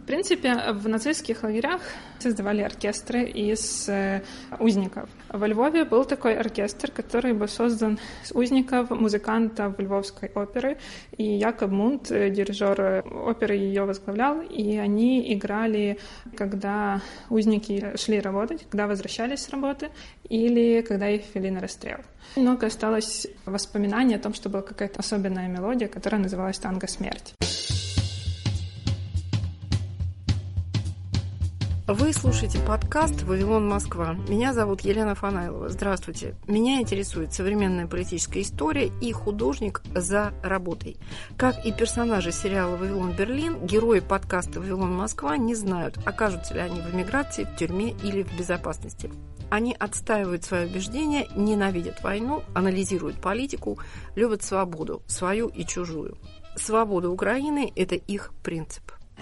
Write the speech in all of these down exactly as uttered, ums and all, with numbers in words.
В принципе, в нацистских лагерях создавали оркестры из э, узников. Во Львове был такой оркестр, который был создан с узников, музыкантов Львовской оперы, и Якоб Мунт, дирижер оперы, ее возглавлял, и они играли, когда узники шли работать, когда возвращались с работы, или когда их вели на расстрел. Много осталось воспоминаний о том, что была какая-то особенная мелодия, которая называлась «Танго смерть». Вы слушаете подкаст «Вавилон, Москва». Меня зовут Елена Фанайлова. Здравствуйте. Меня интересует современная политическая история и художник за работой. Как и персонажи сериала «Вавилон, Берлин», герои подкаста «Вавилон, Москва» не знают, окажутся ли они в эмиграции, в тюрьме или в безопасности. Они отстаивают свои убеждения, ненавидят войну, анализируют политику, любят свободу, свою и чужую. Свобода Украины – это их принцип.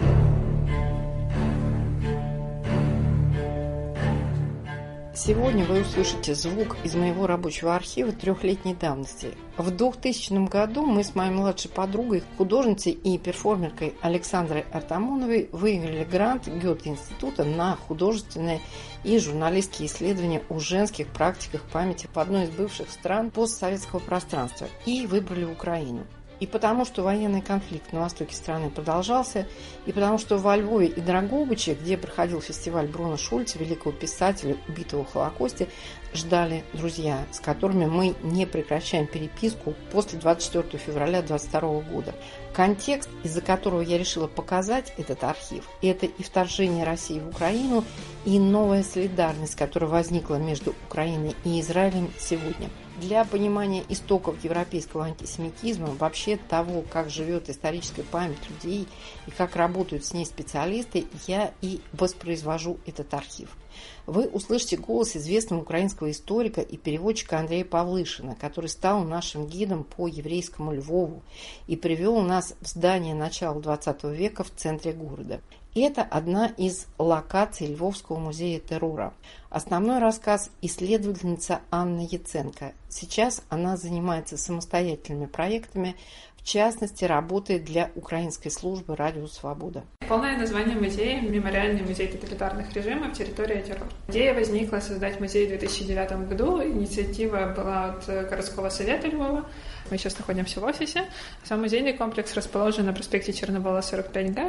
Сегодня вы услышите звук из моего рабочего архива трехлетней давности. В двухтысячном году мы с моей младшей подругой, художницей и перформеркой Александрой Артамоновой выиграли грант Гёте-института на художественные и журналистские исследования о женских практиках памяти в одной из бывших стран постсоветского пространства и выбрали Украину. И потому, что военный конфликт на востоке страны продолжался, и потому, что во Львове и Драгобыче, где проходил фестиваль Бруно Шульца, великого писателя, убитого в Холокосте, ждали друзья, с которыми мы не прекращаем переписку после двадцать четвёртого февраля две тысячи двадцать второго года. Контекст, из-за которого я решила показать этот архив, это и вторжение России в Украину, и новая солидарность, которая возникла между Украиной и Израилем сегодня. Для понимания истоков европейского антисемитизма, вообще того, как живет историческая память людей и как работают с ней специалисты, я и воспроизвожу этот архив. Вы услышите голос известного украинского историка и переводчика Андрея Павлышина, который стал нашим гидом по еврейскому Львову и привел нас в здание начала двадцатого века в центре города. Это одна из локаций Львовского музея террора. Основной рассказ исследовательница Анна Яценко. Сейчас она занимается самостоятельными проектами, в частности, работает для украинской службы «Радио Свобода». Полное название музея – «Мемориальный музей тоталитарных режимов. Территория террора». Идея возникла создать музей в две тысячи девятом году. Инициатива была от городского совета Львова. Мы сейчас находимся в офисе. Сам музейный комплекс расположен на проспекте Черновола, сорок пять гэ,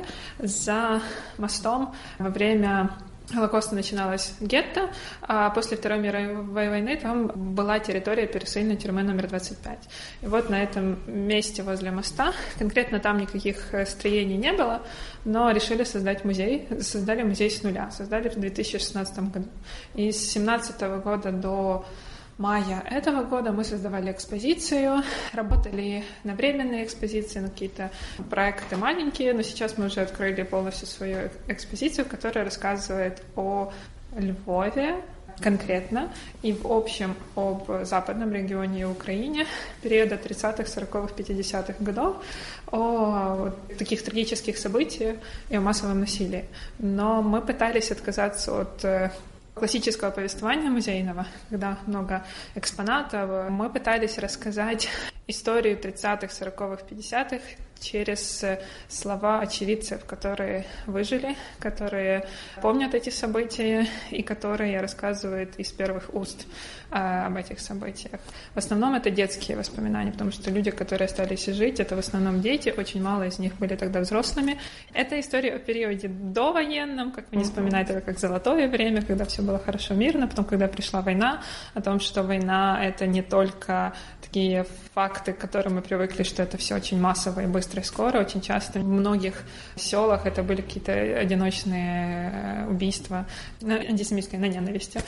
за мостом. Во время Холокоста начиналась гетто, а после Второй мировой войны там была территория пересыльной тюрьмы номер двадцать пять. И вот на этом месте возле моста, конкретно там никаких строений не было, но решили создать музей, создали музей с нуля, создали в две тысячи шестнадцатом году. И с две тысячи семнадцатого года до мая этого года мы создавали экспозицию, работали на временные экспозиции, на какие-то проекты маленькие, но сейчас мы уже открыли полностью свою экспозицию, которая рассказывает о Львове конкретно и в общем об западном регионе и Украине периода тридцатых, сороковых, пятидесятых годов, о таких трагических событиях и о массовом насилии. Но мы пытались отказаться от классического повествования музейного, когда много экспонатов. Мы пытались рассказать историю тридцатых, сороковых, пятидесятых через слова очевидцев, которые выжили, которые помнят эти события и которые рассказывают из первых уст а, об этих событиях. В основном это детские воспоминания, потому что люди, которые остались жить, это в основном дети, очень мало из них были тогда взрослыми. Это история о периоде довоенном, как вы не вспоминаете, это как золотое время, когда все было хорошо, мирно, потом, когда пришла война, о том, что война — это не только такие факты, к которым мы привыкли, что это все очень массово и быстро и скоро. Очень часто в многих селах это были какие-то одиночные убийства антисемитской на ненависти.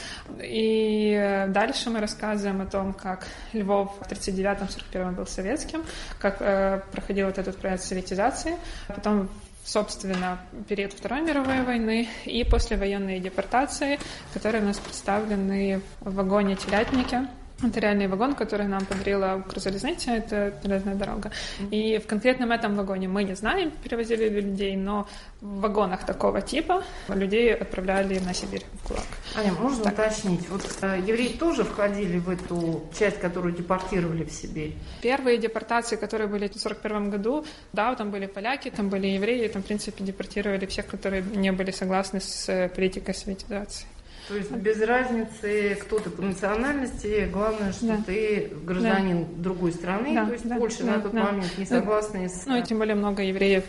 И дальше мы рассказываем о том, как Львов в тридцать девятом — сорок первом был советским, как э, проходил вот этот процесс советизации, потом собственно, период Второй мировой войны и послевоенные депортации, которые у нас представлены в вагоне «Телятники». Это реальный вагон, который нам подарила Укрзалезница, это железная дорога. Mm-hmm. И в конкретном этом вагоне мы не знаем, перевозили ли людей, но в вагонах такого типа людей отправляли на Сибирь, в ГУЛАГ. Аня, можно так. уточнить, вот э, евреи тоже входили в эту часть, которую депортировали в Сибирь? Первые депортации, которые были в сорок первом году, да, там были поляки, там были евреи, там, в принципе, депортировали всех, которые не были согласны с политикой советизации. То есть без разницы, кто ты по национальности, главное, что да. ты гражданин да. другой страны, да, то есть да, Польша да, на тот да. момент не согласна да. с... Ну и тем более много евреев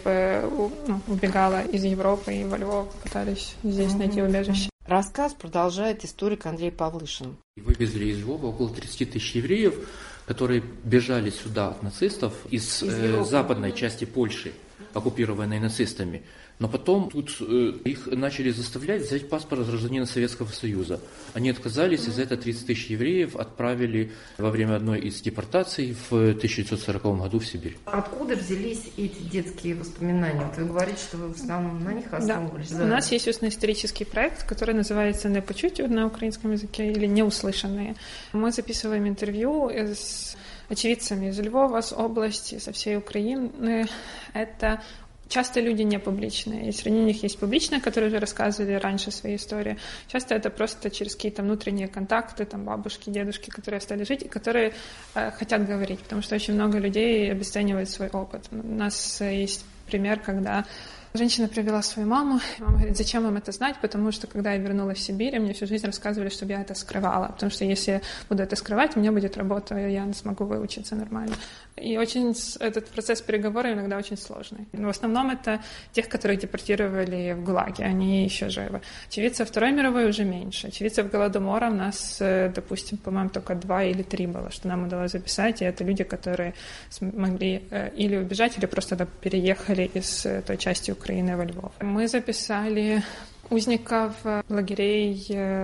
ну, убегало из Европы и во Львов, пытались здесь mm-hmm. найти убежище. Рассказ продолжает историк Андрей Павлышин. Вывезли из Львова около тридцать тысяч евреев, которые бежали сюда от нацистов из, из э, западной части Польши, оккупированной нацистами. Но потом тут э, их начали заставлять взять паспорт гражданина Советского Союза. Они отказались, и за это тридцать тысяч евреев отправили во время одной из депортаций в тысяча девятьсот сороковом году в Сибирь. Откуда взялись эти детские воспоминания? Вот вы говорите, что вы в основном на них основывались. Да. Да. У нас есть устно-исторический проект, который называется «Не почуть» на украинском языке или «Неуслышанные». Мы записываем интервью с очевидцами из Львова, с области, со всей Украины. Это часто люди не публичные, и среди них есть публичные, которые уже рассказывали раньше свои истории. Часто это просто через какие-то внутренние контакты, там бабушки, дедушки, которые остались жить, и которые э, хотят говорить, потому что очень много людей обесценивают свой опыт. У нас есть пример, когда женщина привела свою маму, и мама говорит, зачем вам это знать, потому что, когда я вернулась в Сибирь, мне всю жизнь рассказывали, чтобы я это скрывала, потому что если я буду это скрывать, у меня будет работа, и я не смогу выучиться нормально. И очень этот процесс переговоров иногда очень сложный. Но в основном это тех, которых депортировали в ГУЛАГе, они еще живы. Очевидцев Второй мировой уже меньше. Очевидцев Голодомора у нас, допустим, по-моему, только два или три было, что нам удалось записать, и это люди, которые смогли или убежать, или просто переехали из той части Украины во Львов. Мы записали узников лагерей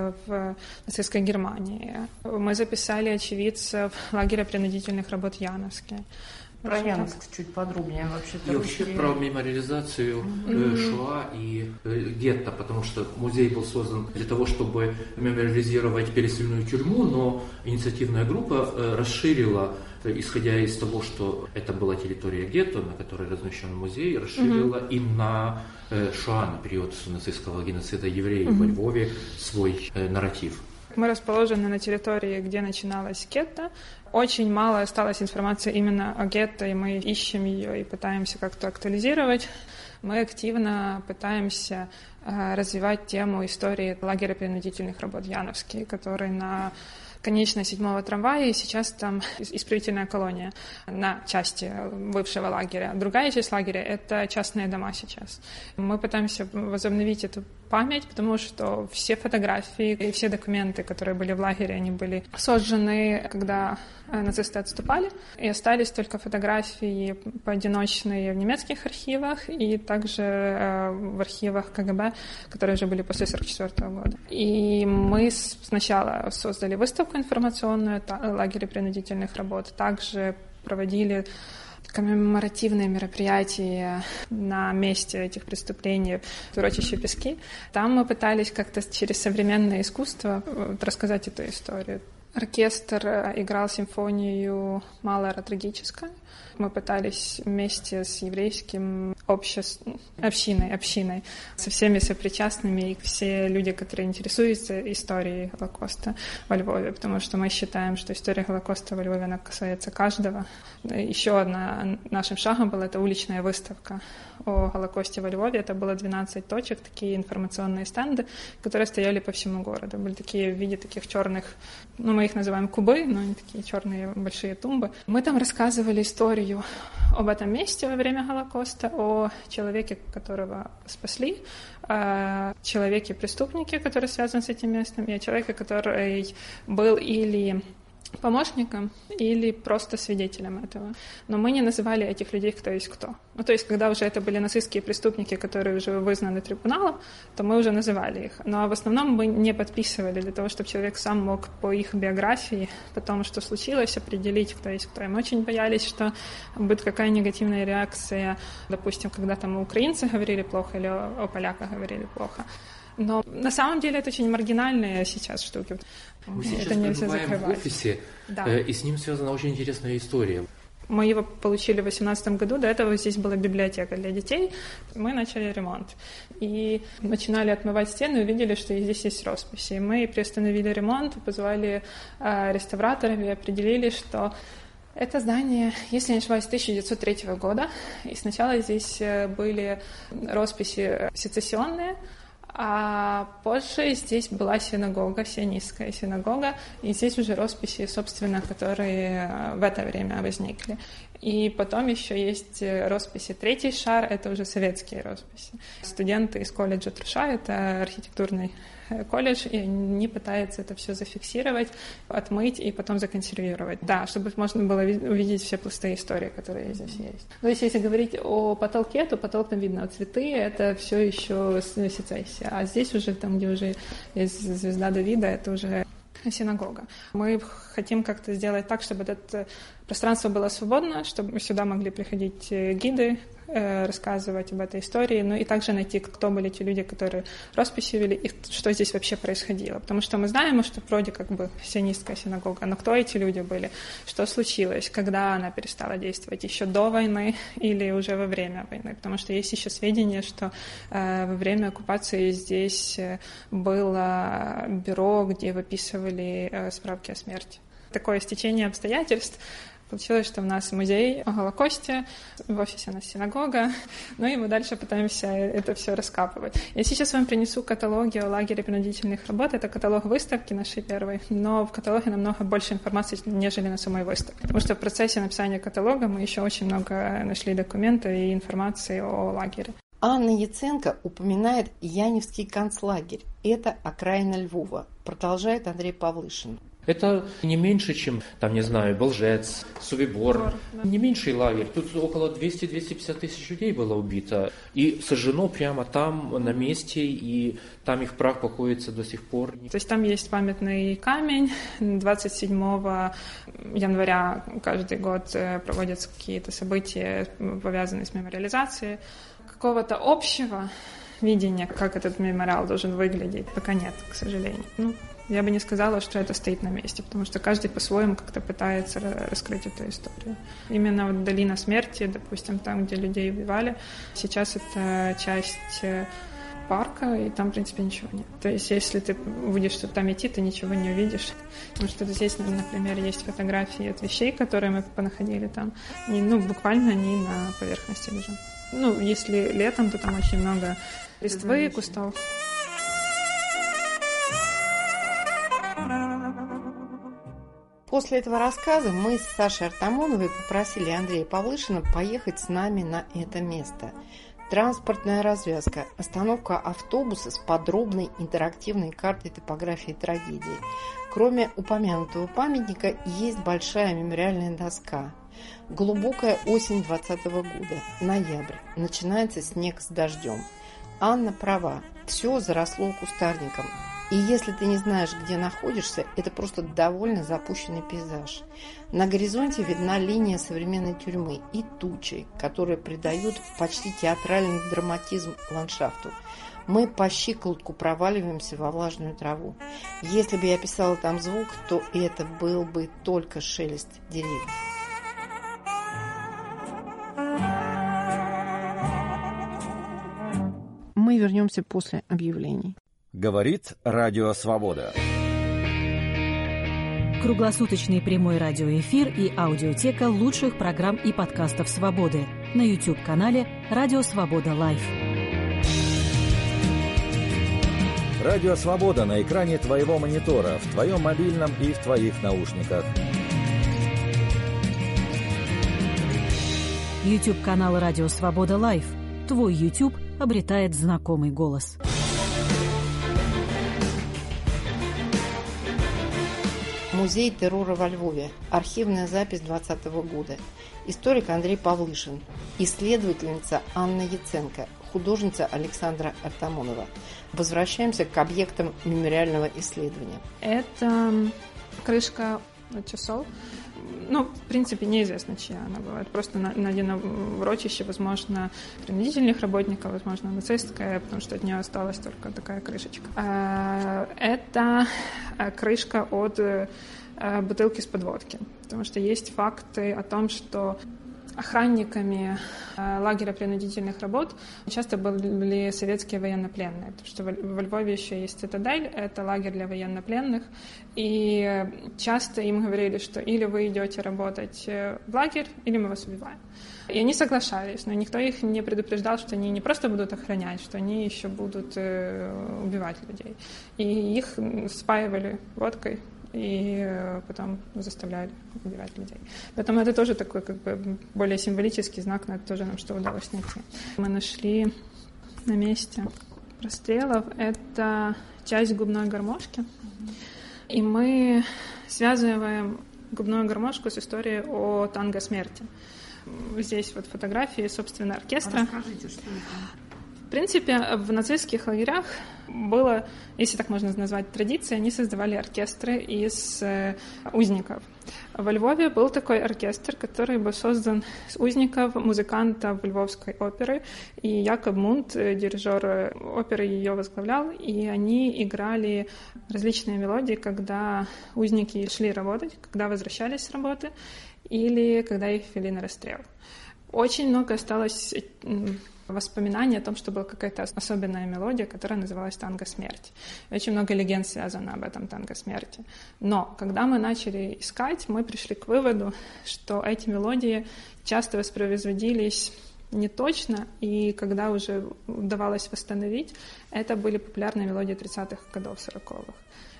в нацистской Германии. Мы записали очевидцев лагеря принудительных работ Яновский. Про Яновск чуть подробнее вообще. И вообще про мемориализацию mm-hmm. Шоа и гетто, потому что музей был создан для того, чтобы мемориализировать пересыльную тюрьму, но инициативная группа расширила, исходя из того, что это была территория гетто, на которой размещен музей, расширила mm-hmm. и на Шоа, на период нацистского геноцида евреев mm-hmm. во Львове, свой э, нарратив. Мы расположены на территории, где начиналась гетто. Очень мало осталось информации именно о гетто, и мы ищем ее и пытаемся как-то актуализировать. Мы активно пытаемся э, развивать тему истории лагеря принудительных работ Яновский, который на конечной седьмого трамвая, и сейчас там исправительная колония на части бывшего лагеря. Другая часть лагеря — это частные дома сейчас. Мы пытаемся возобновить эту память, потому что все фотографии и все документы, которые были в лагере, они были сожжены, когда нацисты отступали, и остались только фотографии поодиночные в немецких архивах и также в архивах КГБ, которые уже были после сорок четвёртого года. И мы сначала создали выставку информационную лагеря принудительных работ, также проводили коммеморативные мероприятия на месте этих преступлений в урочище Пески. Там мы пытались как-то через современное искусство рассказать эту историю. Оркестр играл симфонию «Малая трагическая». Мы пытались вместе с еврейским обществом, общиной, общиной, со всеми сопричастными, и все люди, которые интересуются историей Холокоста во Львове, потому что мы считаем, что история Холокоста во Львове, она касается каждого. Еще одна нашим шагом была эта уличная выставка о Холокосте во Львове. Это было двенадцать точек, такие информационные стенды, которые стояли по всему городу. Были такие в виде таких черных, ну, мы их называем кубы, но они такие черные большие тумбы. Мы там рассказывали историю об этом месте во время Холокоста, о человеке, которого спасли, о человеке-преступнике, который связан с этим местом, и о человеке, который был или помощником или просто свидетелем этого. Но мы не называли этих людей кто есть кто. Ну, то есть, когда уже это были нацистские преступники, которые уже вызнаны трибуналом, то мы уже называли их. Но в основном мы не подписывали для того, чтобы человек сам мог по их биографии, по тому, что случилось, определить, кто есть кто. И мы очень боялись, что будет какая негативная реакция, допустим, когда там о украинцах говорили плохо или о, о поляках говорили плохо. Но на самом деле это очень маргинальные сейчас штуки. Мы сейчас это нельзя пребываем закрывать. в офисе, Да. и с ним связана очень интересная история. Мы его получили в две тысячи восемнадцатом году, до этого здесь была библиотека для детей. Мы начали ремонт. И начинали отмывать стены, увидели, что здесь есть росписи. Мы приостановили ремонт, позвали э, реставраторов и определили, что это здание, если не ошибаюсь, тысяча девятьсот третьего года. И сначала здесь были росписи сецессионные, а позже здесь была синагога, сионистская синагога, и здесь уже росписи, собственно, которые в это время возникли. И потом еще есть росписи «Третий шар», это уже советские росписи. Студенты из колледжа Труша, это архитектурный колледж, и они пытаются это все зафиксировать, отмыть и потом законсервировать. Да, чтобы можно было увидеть все пласты истории, которые здесь есть. Но если, если говорить о потолке, то потолок там видно, цветы — это все еще сецессия. А здесь уже, там, где уже есть звезда Давида, это уже синагога. Мы хотим как-то сделать так, чтобы это пространство было свободно, чтобы сюда могли приходить гиды, рассказывать об этой истории, ну и также найти, кто были те люди, которые росписи вели, и что здесь вообще происходило. Потому что мы знаем, что вроде как бы сионистская синагога, но кто эти люди были, что случилось, когда она перестала действовать, еще до войны или уже во время войны. Потому что есть еще сведения, что э, во время оккупации здесь было бюро, где выписывали э, справки о смерти. Такое стечение обстоятельств. Получилось, что у нас музей о Голокосте, в офисе у нас синагога, ну и мы дальше пытаемся это все раскапывать. Я сейчас вам принесу каталоги о лагере принудительных работ. Это каталог выставки нашей первой, но в каталоге намного больше информации, нежели на самой выставке. Потому что в процессе написания каталога мы еще очень много нашли документов и информации о лагере. Анна Яценко упоминает Яневский концлагерь. Это окраина Львова. Продолжает Андрей Павлышин. Это не меньше, чем, там, не знаю, Болгец, Сувибор. Бор, да. Не меньший лагерь. Тут около двести-двести пятьдесят тысяч людей было убито. И сожжено прямо там, на месте, и там их прах покоится до сих пор. То есть там есть памятный камень. двадцать седьмого января каждый год проводятся какие-то события, повязанные с мемориализацией. Какого-то общего видения, как этот мемориал должен выглядеть, пока нет, к сожалению. Ну, я бы не сказала, что это стоит на месте, потому что каждый по-своему как-то пытается раскрыть эту историю. Именно вот долина смерти, допустим, там, где людей убивали, сейчас это часть парка, и там, в принципе, ничего нет. То есть, если ты будешь там идти, ты ничего не увидишь. Потому что здесь, например, есть фотографии от вещей, которые мы понаходили там. И, ну, буквально они на поверхности лежат. Ну, если летом, то там очень много листвы, кустов. После этого рассказа мы с Сашей Артамоновой попросили Андрея Павлышина поехать с нами на это место. Транспортная развязка, остановка автобуса с подробной интерактивной картой топографии трагедии. Кроме упомянутого памятника, есть большая мемориальная доска. Глубокая осень двадцатого года, ноябрь, начинается снег с дождем. Анна права, все заросло кустарником. И если ты не знаешь, где находишься, это просто довольно запущенный пейзаж. На горизонте видна линия современной тюрьмы и тучи, которые придают почти театральный драматизм ландшафту. Мы по щиколотку проваливаемся во влажную траву. Если бы я писала там звук, то это был бы только шелест деревьев. Мы вернемся после объявлений. Говорит Радио Свобода. Круглосуточный прямой радиоэфир и аудиотека лучших программ и подкастов «Свободы» на YouTube-канале «Радио Свобода Лайв». Радио Свобода на экране твоего монитора, в твоем мобильном и в твоих наушниках. YouTube-канал «Радио Свобода Лайв». Твой YouTube обретает знакомый голос. Музей террора во Львове. Архивная запись двадцатого года. Историк Андрей Павлышин. Исследовательница Анна Яценко. Художница Александра Артамонова. Возвращаемся к объектам мемориального исследования. Это крышка часов. ну, в принципе, неизвестно, чья она была. Это просто найдено в урочище, возможно, принудительных работников, возможно, нацистская, потому что от нее осталась только такая крышечка. Это крышка от бутылки с подводки, потому что есть факты о том, что охранниками лагеря принудительных работ часто были советские военнопленные, потому что во Львове еще есть цитадель, это лагерь для военнопленных, и часто им говорили, что или вы идете работать в лагерь, или мы вас убиваем. И они соглашались, но никто их не предупреждал, что они не просто будут охранять, что они еще будут убивать людей. И их спаивали водкой, и потом заставляли убивать людей. Поэтому это тоже такой как бы более символический знак, но это тоже нам что удалось найти. Мы нашли на месте расстрелов, это часть губной гармошки, и мы связываем губную гармошку с историей о танго смерти. Здесь вот фотографии, собственно, оркестра. Расскажите, что это? В принципе, в нацистских лагерях было, если так можно назвать, традицией, они создавали оркестры из э, узников. Во Львове был такой оркестр, который был создан с узников, музыкантов Львовской оперы, и Якоб Мунт, дирижер оперы, ее возглавлял, и они играли различные мелодии, когда узники шли работать, когда возвращались с работы, или когда их вели на расстрел. Очень много осталось воспоминаний о том, что была какая-то особенная мелодия, которая называлась «Танго смерти». Очень много легенд связано об этом «Танго смерти». Но когда мы начали искать, мы пришли к выводу, что эти мелодии часто воспроизводились не точно, и когда уже удавалось восстановить, это были популярные мелодии тридцатых годов, сороковых.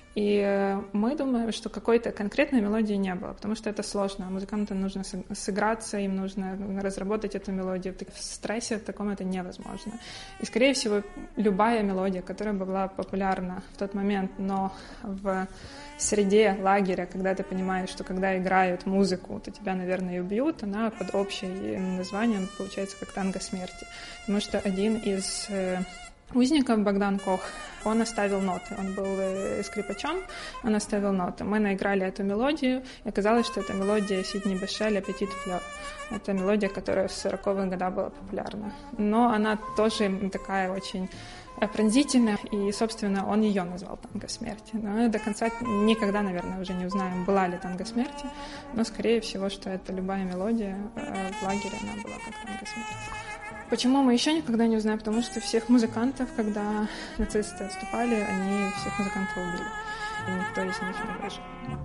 И мы думаем, что какой-то конкретной мелодии не было, потому что это сложно. Музыкантам нужно сыграться, им нужно разработать эту мелодию. В стрессе в таком это невозможно. И, скорее всего, любая мелодия, которая была популярна в тот момент, но в среде лагеря, когда ты понимаешь, что когда играют музыку, то тебя, наверное, и убьют, она под общим названием получается как «Танго смерти». Потому что один из узников, Богдан Кох, он оставил ноты. Он был скрипачом, он оставил ноты. Мы наиграли эту мелодию, и оказалось, что это мелодия Сидни Бешеля «Petit Fleur». Это мелодия, которая в сороковые годы была популярна. Но она тоже такая очень пронзительная, и, собственно, он ее назвал «Танго смерти». Но до конца никогда, наверное, уже не узнаем, была ли «Танго смерти», но, скорее всего, что это любая мелодия в лагере, она была как «Танго смерти». Почему мы еще никогда не узнаем? Потому что всех музыкантов, когда нацисты отступали, они всех музыкантов убили. И никто из них не выжил.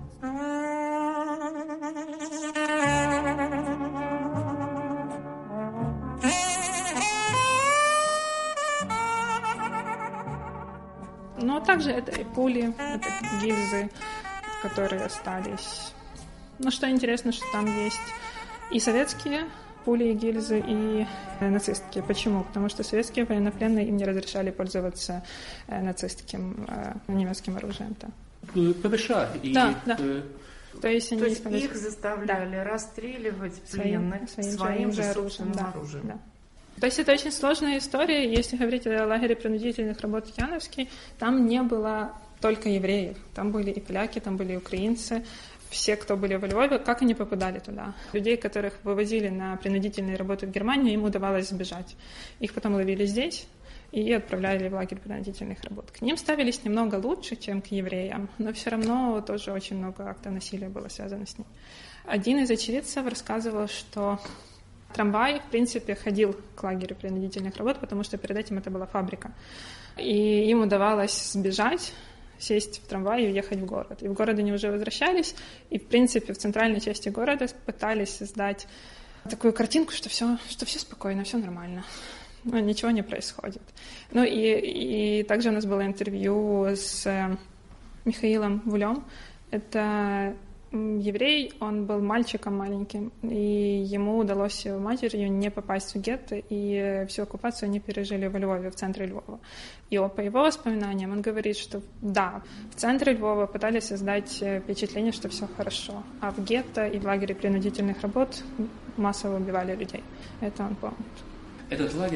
Но также это и пули, это гильзы, которые остались. Но что интересно, что там есть и советские пули и гильзы, и нацистские. Почему? Потому что советские военнопленные им не разрешали пользоваться нацистским немецким оружием. Да. ПВШ. И, да, да. Э... То есть, То есть их заставляли да. расстреливать пленных своим, своим же собственным да, оружием. Да. То есть это очень сложная история. Если говорить о лагере принудительных работ Яновский, там не было только евреев. Там были и поляки, там были и украинцы. Все, кто были во Львове, как они попадали туда? Людей, которых вывозили на принудительные работы в Германию, им удавалось сбежать. Их потом ловили здесь и отправляли в лагерь принудительных работ. К ним ставились немного лучше, чем к евреям, но все равно тоже очень много актов насилия было связано с ним. Один из очевидцев рассказывал, что трамвай, в принципе, ходил к лагерю принудительных работ, потому что перед этим это была фабрика. И им удавалось сбежать, сесть в трамвай и уехать в город. И в город они уже возвращались, и, в принципе, в центральной части города пытались создать такую картинку, что все, что все спокойно, все нормально, но ничего не происходит. Ну и, и также у нас было интервью с Михаилом Вулем. Это еврей, он был мальчиком маленьким, и ему удалось с его матерью не попасть в гетто, и всю оккупацию они пережили во Львове, в центре Львова. И по его воспоминаниям он говорит, что да, в центре Львова пытались создать впечатление, что все хорошо, а в гетто и в лагере принудительных работ массово убивали людей. Это он помнит. Этот лагерь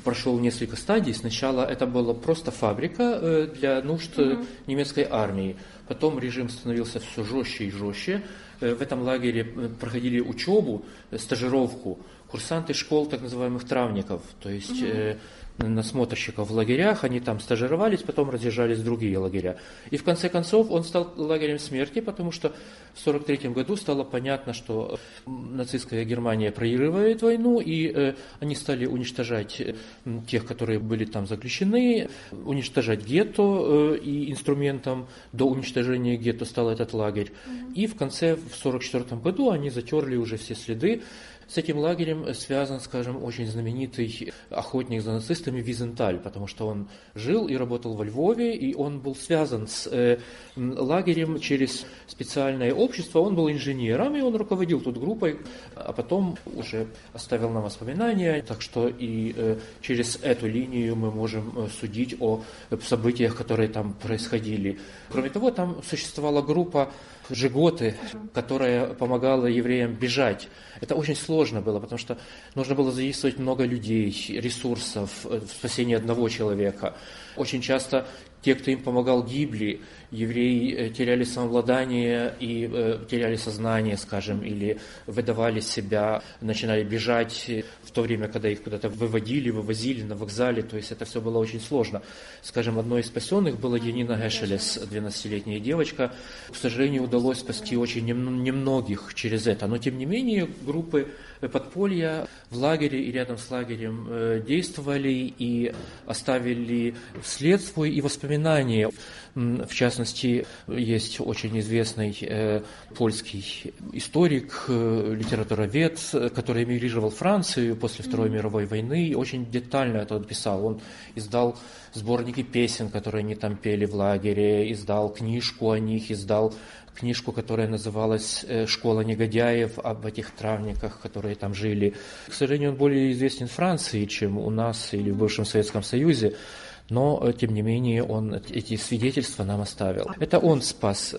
прошел несколько стадий. Сначала это была просто фабрика для нужд mm-hmm. немецкой армии. Потом режим становился все жестче и жестче. В этом лагере проходили учебу, стажировку курсанты школ так называемых травников, то есть mm-hmm. э, насмотрщиков в лагерях, они там стажировались, потом разъезжались в другие лагеря. И в конце концов он стал лагерем смерти, потому что в сорок третьем году стало понятно, что нацистская Германия проигрывает войну, и э, они стали уничтожать тех, которые были там заключены, уничтожать гетто, э, и инструментом до уничтожения гетто стал этот лагерь. Mm-hmm. И в конце, в сорок четвёртом году они затерли уже все следы. С этим лагерем связан, скажем, очень знаменитый охотник за нацистами Визенталь, потому что он жил и работал во Львове, и он был связан с э, лагерем через специальное общество, он был инженером, и он руководил тут группой, а потом уже оставил нам воспоминания, так что и э, через эту линию мы можем судить о событиях, которые там происходили. Кроме того, там существовала группа Жиготы, которая помогала евреям бежать. Это очень сложно было, потому что нужно было задействовать много людей, ресурсов в спасении одного человека. Очень часто те, кто им помогал, гибли. Евреи теряли самообладание и э, теряли сознание, скажем, или выдавали себя, начинали бежать в то время, когда их куда-то выводили, вывозили на вокзале. То есть это все было очень сложно. Скажем, одной из спасенных была Янина Гешелес, двенадцатилетняя девочка. К сожалению, удалось спасти очень немногих через это. Но, тем не менее, группы подполья в лагере и рядом с лагерем действовали и оставили след свой и воспоминания. В частности, есть очень известный э, польский историк, э, литературовед, который эмигрировал в Францию после Второй мировой войны и очень детально это описал. Он издал сборники песен, которые они там пели в лагере, издал книжку о них, издал книжку, которая называлась «Школа негодяев», об этих травниках, которые там жили. К сожалению, он более известен в Франции, чем у нас или в бывшем Советском Союзе, но, тем не менее, он эти свидетельства нам оставил. Это он спас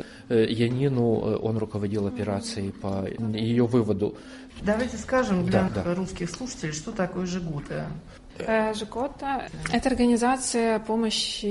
Янину, он руководил операцией по ее выводу. Давайте скажем для да, да. русских слушателей, что такое Жигота. Жигота – это организация помощи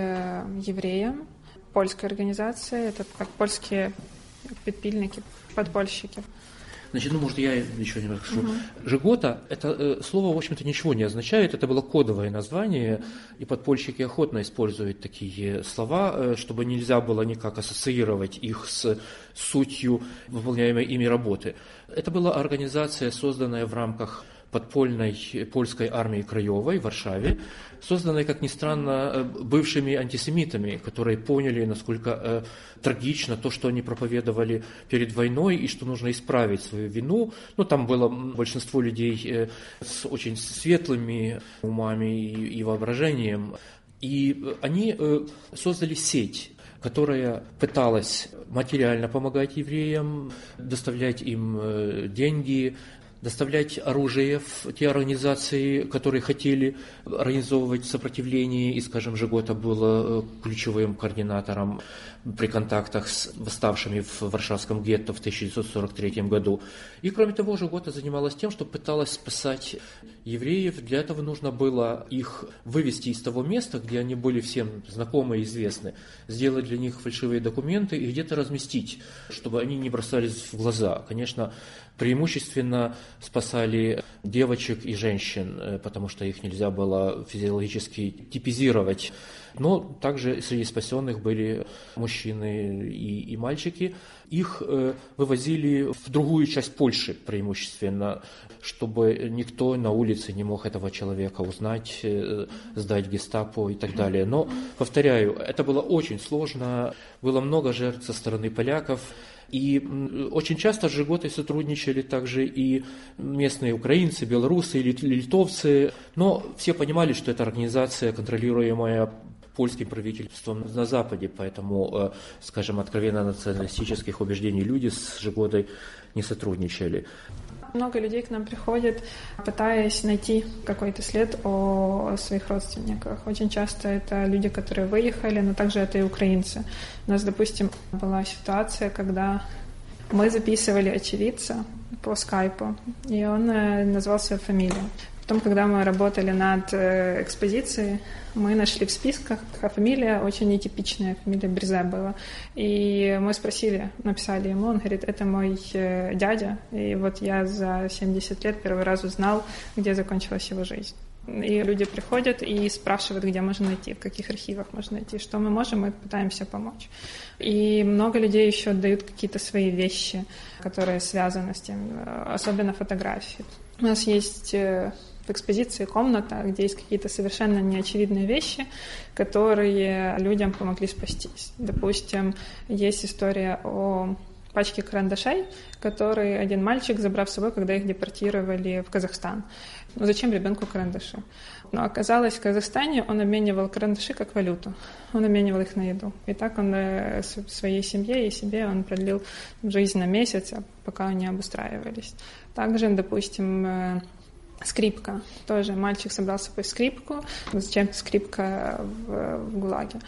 евреям, польская организация, это как польские подпильники, подпольщики. Значит, ну, может, я еще немного скажу. Угу. Жигота, это э, слово, в общем-то, ничего не означает, это было кодовое название, и подпольщики охотно используют такие слова, э, чтобы нельзя было никак ассоциировать их с сутью выполняемой ими работы. Это была организация, созданная в рамках подпольной польской армии Краевой в Варшаве, созданной, как ни странно, бывшими антисемитами, которые поняли, насколько э, трагично то, что они проповедовали перед войной, и что нужно исправить свою вину. Ну, там было большинство людей э, с очень светлыми умами и, и воображением, и они э, создали сеть, которая пыталась материально помогать евреям, доставлять им деньги, доставлять оружие в те организации, которые хотели организовывать сопротивление, и, скажем, Жигота был ключевым координатором при контактах с восставшими в Варшавском гетто в тысяча девятьсот сорок третьем году. И, кроме того, Жигота занималась тем, что пыталась спасать евреев. Для этого нужно было их вывести из того места, где они были всем знакомы и известны, сделать для них фальшивые документы и где-то разместить, чтобы они не бросались в глаза. Конечно, преимущественно спасали девочек и женщин, потому что их нельзя было физиологически типизировать. Но также среди спасенных были мужчины и, и мальчики. Их э, вывозили в другую часть Польши преимущественно, чтобы никто на улице не мог этого человека узнать, э, сдать гестапо и так далее. Но, повторяю, это было очень сложно, было много жертв со стороны поляков. И очень часто с Жиготой сотрудничали также и местные украинцы, белорусы или литовцы, но все понимали, что это организация, контролируемая польским правительством на Западе, поэтому, скажем, откровенно националистических убеждений люди с Жиготой не сотрудничали. Много людей к нам приходят, пытаясь найти какой-то след о своих родственниках. Очень часто это люди, которые выехали, но также это и украинцы. У нас, допустим, была ситуация, когда мы записывали очевидца по скайпу, и он назвал свою фамилию. Потом, когда мы работали над экспозицией, мы нашли в списках, фамилия очень нетипичная, фамилия Берзе была. И мы спросили, написали ему, он говорит, это мой дядя, и вот я за семьдесят лет первый раз узнал, где закончилась его жизнь. И люди приходят и спрашивают, где можно найти, в каких архивах можно найти, что мы можем, мы пытаемся помочь. И много людей еще отдают какие-то свои вещи, которые связаны с тем, особенно фотографии. У нас есть в экспозиции комната, где есть какие-то совершенно неочевидные вещи, которые людям помогли спастись. Допустим, есть история о пачке карандашей, которые один мальчик забрал с собой, когда их депортировали в Казахстан. Ну, зачем ребенку карандаши? Но оказалось, в Казахстане он обменивал карандаши как валюту. Он обменивал их на еду. И так он своей семье и себе он продлил жизнь на месяц, пока они обустраивались. Также, допустим, скрипка. Тоже мальчик собрал с собой скрипку. Зачем скрипка в, в ГУЛАГе?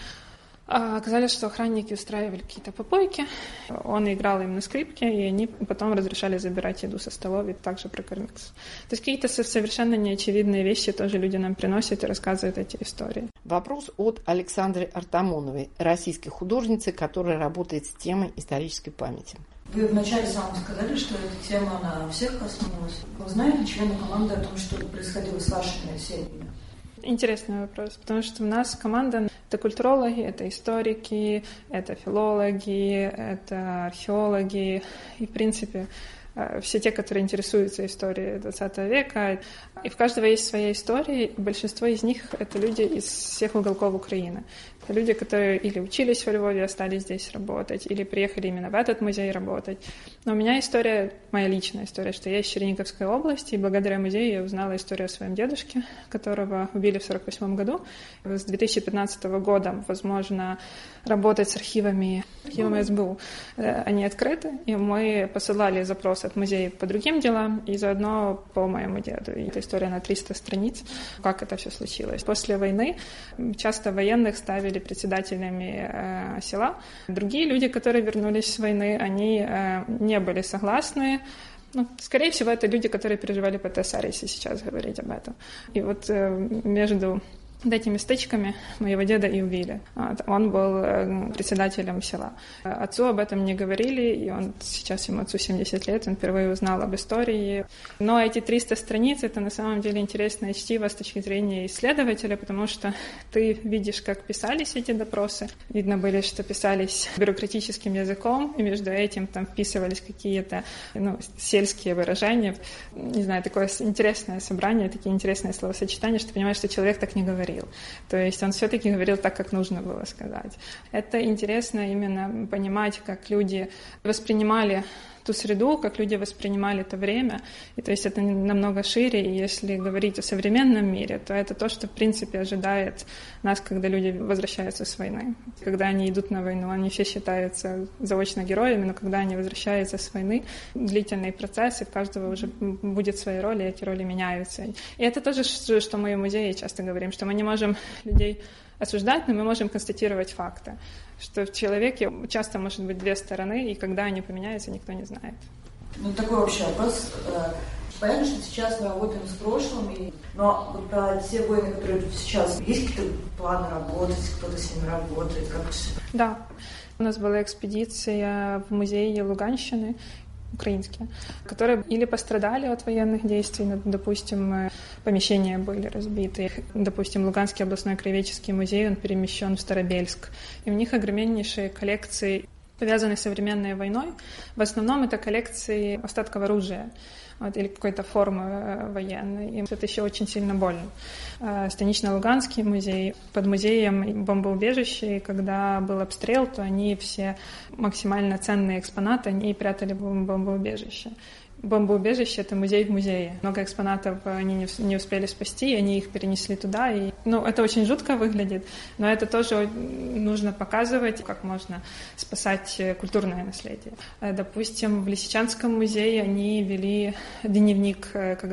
А оказалось, что охранники устраивали какие-то попойки, он играл им на скрипке, и они потом разрешали забирать еду со столов и также прокормиться. То есть какие-то совершенно неочевидные вещи тоже люди нам приносят и рассказывают эти истории. Вопрос от Александры Артамоновой, российской художницы, которая работает с темой исторической памяти. Вы вначале сами сказали, что эта тема на всех коснулась. Вы знаете, члены команды, о том, что происходило с вашими семьями? Интересный вопрос, потому что у нас команда — это культурологи, это историки, это филологи, это археологи и, в принципе, все те, которые интересуются историей двадцатого века. И в каждого есть своя история, и большинство из них — это люди из всех уголков Украины. Это люди, которые или учились во Львове, остались здесь работать, или приехали именно в этот музей работать. Но у меня история, моя личная история, что я из Черниговской области, и благодаря музею я узнала историю о своем дедушке, которого убили в сорок восьмом году. С две тысячи пятнадцатого года, возможно, работать с архивами, архивами СБУ. Они открыты, и мы посылали запрос от музея по другим делам, и заодно по моему деду. И эта история на триста страниц, как это все случилось. После войны часто военных ставили председателями э, села. Другие люди, которые вернулись с войны, они э, не были согласны. Ну, скорее всего, это люди, которые переживали ПТСР, если сейчас говорить об этом. И вот э, между этими стычками моего деда и убили. Он был председателем села. Отцу об этом не говорили, и он сейчас, ему отцу семьдесят лет, он впервые узнал об истории. Но эти триста страниц — это на самом деле интересное чтиво с точки зрения исследователя, потому что ты видишь, как писались эти допросы. Видно были, что писались бюрократическим языком, и между этим там вписывались какие-то ну, сельские выражения. Не знаю, такое интересное собрание, такие интересные словосочетания, что понимаешь, что человек так не говорит. То есть он все-таки говорил так, как нужно было сказать. Это интересно именно понимать, как люди воспринимали ту среду, как люди воспринимали это время. И то есть это намного шире, и если говорить о современном мире, то это то, что в принципе ожидает нас, когда люди возвращаются с войны. Когда они идут на войну, они все считаются заочно героями, но когда они возвращаются с войны, длительный процесс, и у каждого уже будет своя роль, и эти роли меняются. И это тоже, что мы в музее часто говорим, что мы не можем людей осуждать, но мы можем констатировать факты, что в человеке часто может быть две стороны, и когда они поменяются, никто не знает. Ну, такой вообще вопрос. Понятно, что сейчас мы работаем с прошлым, и... но вот про те войны, которые сейчас, есть какие-то планы работать, кто-то с ними работает? Как... Да. У нас была экспедиция в музее Луганщины, украинские, которые или пострадали от военных действий, допустим, помещения были разбиты. Допустим, Луганский областной краеведческий музей, он перемещен в Старобельск. И у них огромнейшие коллекции, повязанные с современной войной. В основном это коллекции остатков оружия. Вот, или какой-то формы военной. Им это еще очень сильно больно. Станично-Луганский музей, под музеем бомбоубежище, и когда был обстрел, то они все максимально ценные экспонаты, они прятали в бомбоубежище. Бомбоубежище — это музей в музее. Много экспонатов они не, не успели спасти, они их перенесли туда. И, ну, это очень жутко выглядит, но это тоже нужно показывать, как можно спасать культурное наследие. Допустим, в Лисичанском музее они вели дневник,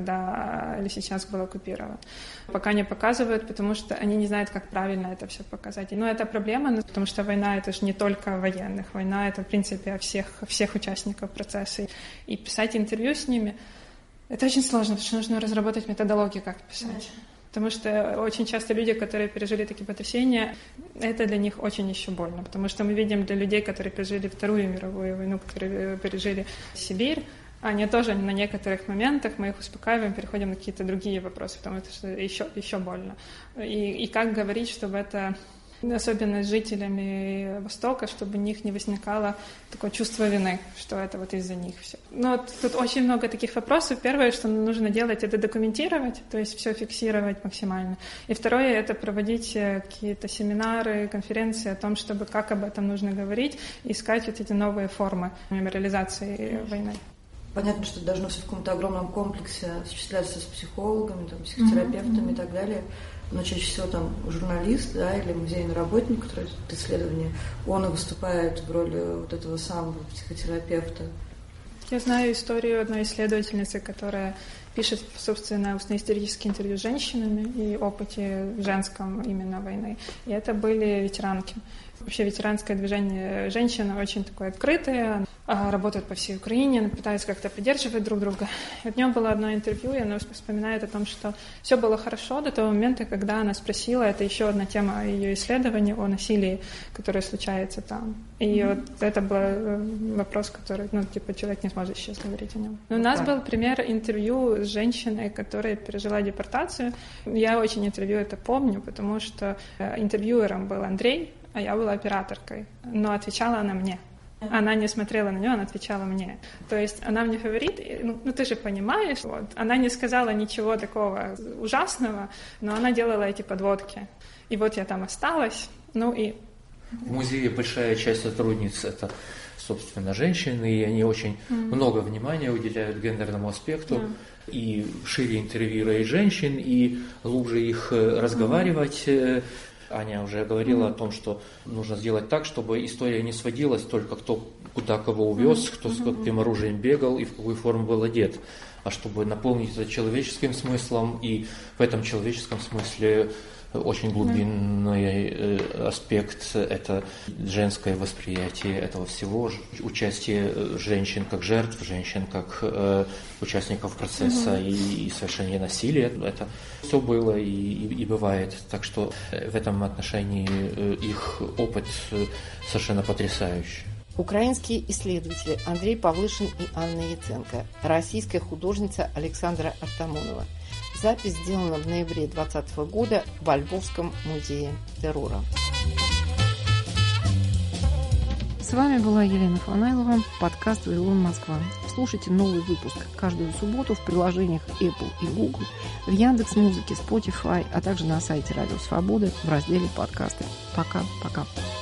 когда Лисичанск был оккупирован. Пока не показывают, потому что они не знают, как правильно это все показать. Но это проблема, потому что война — это же не только военных. Война — это, в принципе, о всех, всех участников процесса. И писать интервью с ними Это очень сложно, потому что нужно разработать методологию, как писать. Потому что очень часто люди, которые пережили такие потрясения, это для них очень еще больно. Потому что мы видим для людей, которые пережили Вторую мировую войну, которые пережили Сибирь, они тоже на некоторых моментах, мы их успокаиваем, переходим на какие-то другие вопросы, потому что еще, еще больно. И, и как говорить, чтобы это, особенно с жителями Востока, чтобы у них не возникало такое чувство вины, что это вот из-за них все. Но тут очень много таких вопросов. Первое, что нужно делать, это документировать, то есть все фиксировать максимально. И второе, это проводить какие-то семинары, конференции о том, чтобы как об этом нужно говорить, и искать вот эти новые формы мемориализации войны. Понятно, что это должно все в каком-то огромном комплексе осуществляться с психологами, там, психотерапевтами mm-hmm. и так далее. Но чаще всего там журналист, да, или музейный работник, который ведет исследование, он и выступает в роли вот этого самого психотерапевта. Я знаю историю одной исследовательницы, которая пишет, собственно, устно-исторические интервью с женщинами и опыте женском именно войны. И это были ветеранки. Вообще ветеранское движение женщин очень такое открытое, работают по всей Украине, пытаются как-то поддерживать друг друга. И от нее было одно интервью, и она вспоминает о том, что все было хорошо до того момента, когда она спросила, это еще одна тема ее исследования о насилии, которое случается там. И mm-hmm. вот это был вопрос, который, ну, типа, человек не сможет сейчас говорить о нем. Но у нас был пример интервью с женщиной, которая пережила депортацию. Я очень интервью это помню, потому что интервьюером был Андрей, а я была операторкой, но отвечала она мне. Она не смотрела на нее, она отвечала мне. То есть она мне говорит, ну, ну ты же понимаешь, вот. Она не сказала ничего такого ужасного, но она делала эти подводки. И вот я там осталась, ну и... В музее большая часть сотрудниц — это, собственно, женщины, и они очень mm-hmm. много внимания уделяют гендерному аспекту. Yeah. И шире интервьюируют женщин, и глубже их разговаривать. Mm-hmm. Аня уже говорила mm-hmm. о том, что нужно сделать так, чтобы история не сводилась только кто куда кого увез, mm-hmm. кто с каким оружием бегал и в какую форму был одет, а чтобы наполнить это человеческим смыслом, и в этом человеческом смысле очень глубинный mm-hmm. аспект – это женское восприятие этого всего, участие женщин как жертв, женщин как э, участников процесса mm-hmm. и, и совершение насилия. Это все было и, и, и бывает. Так что в этом отношении их опыт совершенно потрясающий. Украинские исследователи Андрей Павлышин и Анна Яценко, российская художница Александра Артамонова. Запись сделана в ноябре двадцатого года во Львовском музее террора. С вами была Елена Фанайлова, подкаст «Вавилон Москва». Слушайте новый выпуск каждую субботу в приложениях Apple и Google, в Яндекс.Музыке, Spotify, а также на сайте Радио Свободы в разделе «Подкасты». Пока-пока.